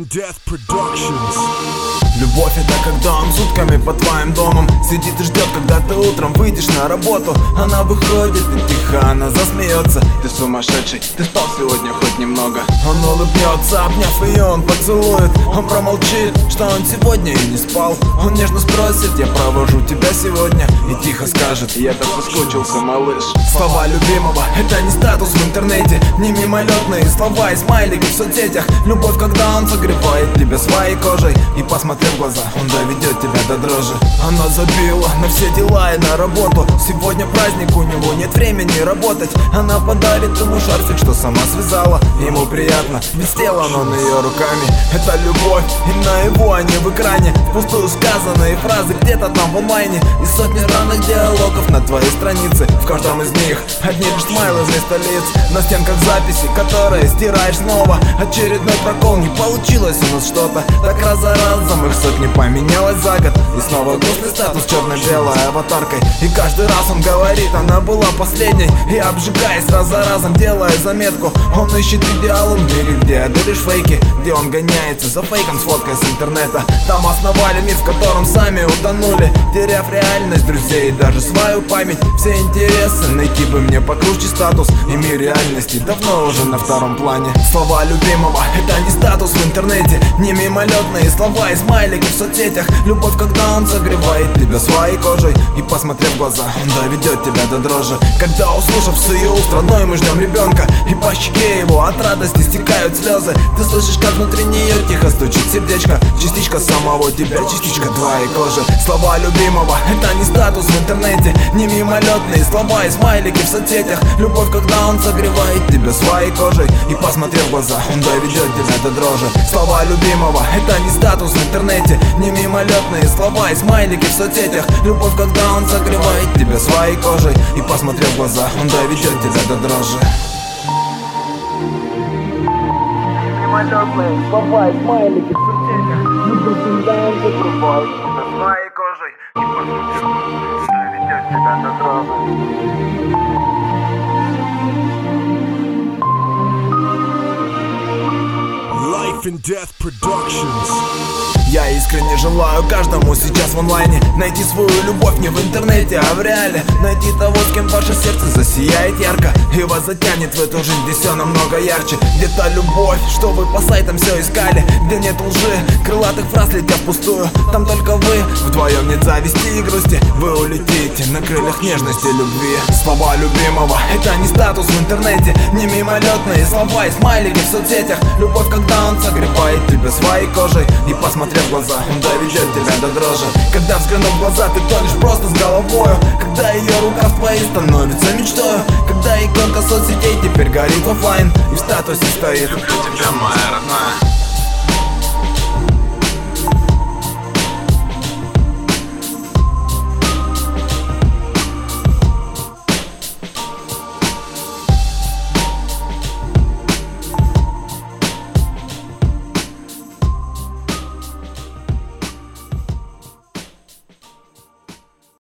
Death Productions. Любовь — это когда он сутками по твоим домам сидит и ждет, когда ты утром выйдешь на работу. Она выходит и тихо, она засмеется. Ты сумасшедший, ты спал сегодня хоть немного? Он улыбнется, обняв ее, он поцелует. Он промолчит, что он сегодня и не спал. Он нежно спросит: я провожу тебя сегодня? И тихо скажет: я так соскучился, малыш. Слова любимого — это не статус в интернете, не мимолетные слова и смайлики в соцсетях. Любовь, когда он согревает тебя своей кожей, и, посмотрев в глаза, он доведет тебя до дрожи. Она забила на все дела и на работу. Сегодня праздник, у него нет времени работать. Она подарит ему шарфик, что сама связала. Ему приятно, ведь сделан он ее руками. Это любовь, и на его, а не в экране. Впустую сказанные фразы где-то там в онлайне. И сотни ранных диалогов на твоей странице. В каждом из них одни лишь смайлы вместо лиц. На стенках записи, которые стираешь снова. Очередной прокол, не получилось у нас что-то. Так раз за разом их сотни поменялось за год. И снова грустный статус черно-белой аватаркой. И каждый раз он говорит: она была последней. И обжигаясь раз за разом, делая заметку, он ищет идеал в мире, где это лишь фейки. Где он гоняется за фейком с фоткой с интернета. Там основали мир, в котором сами утонули, теряв реальность, друзей и даже свою память. Все интересы найти бы мне покруче статус. И мир реальности давно уже на втором плане. Слова любимого — это не статус в интернете, не мимолетные слова и смайлики в соцсетях. Любовь, когда он согревает тебя своей кожей, и, посмотрев в глаза, он доведет тебя до дрожи. Когда, услышав с ее уст родной, мы ждем ребенка, и по щеке его от радости стекают слезы. Ты слышишь, как внутри нее тихо стучит сердечко. Частичка самого тебя, частичка твоей кожи. Слова любимого — это не статус в интернете, не мимолетные слова и смайлики в соцсетях. Любовь, когда он согревает тебя своей кожей, и, посмотрев в глаза, он доведет тебя до дрожи. Слова любимого — это не статус в интернете, не мимолетные слова и смайлики в соцсетях. Любовь, когда он согревает тебя своей кожей, и, посмотрев в глаза, он доведет тебя до дрожи. Мимолетные слова и смайлики в соцсетях. Любовь, когда он согревает тебя своей кожей, и, посмотрев в глаза, он доведет тебя до дрожи. Life and Death Productions. Я искренне желаю каждому сейчас в онлайне найти свою любовь не в интернете, а в реале. Найти того, с кем ваше сердце засияет ярко, и вас затянет в эту жизнь, где все намного ярче. Где та любовь, что вы по сайтам все искали, где нет лжи, крылатых фраз летя впустую. Там только вы, вдвоем нет зависти и грусти. Вы улетите на крыльях нежности и любви. Слова любимого — это не статус в интернете, не мимолетные слова и смайлики в соцсетях. Любовь, когда он согревает тебя своей кожей, и, посмотрев в глаза, он доведет тебя до дрожи. Когда, взглянув в глаза, ты тонешь просто с головою. Когда ее рука в твоей становится мечтою. Когда иконка соцсетей теперь горит оффлайн, и в статусе стоит: люблю тебя, моя родная.